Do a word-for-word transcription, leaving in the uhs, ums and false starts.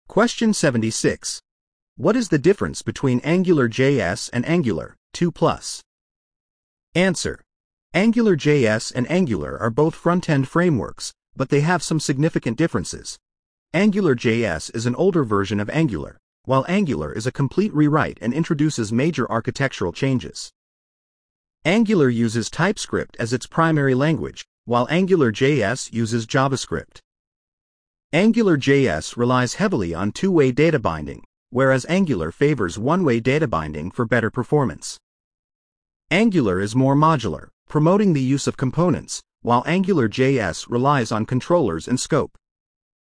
Question seventy-six. What is the difference between AngularJS and Angular two plus? Answer. AngularJS and Angular are both front-end frameworks, but they have some significant differences. AngularJS is an older version of Angular, while Angular is a complete rewrite and introduces major architectural changes. Angular uses TypeScript as its primary language, while AngularJS uses JavaScript. AngularJS relies heavily on two-way data binding, whereas Angular favors one-way data binding for better performance. Angular is more modular, promoting the use of components, while AngularJS relies on controllers and scope.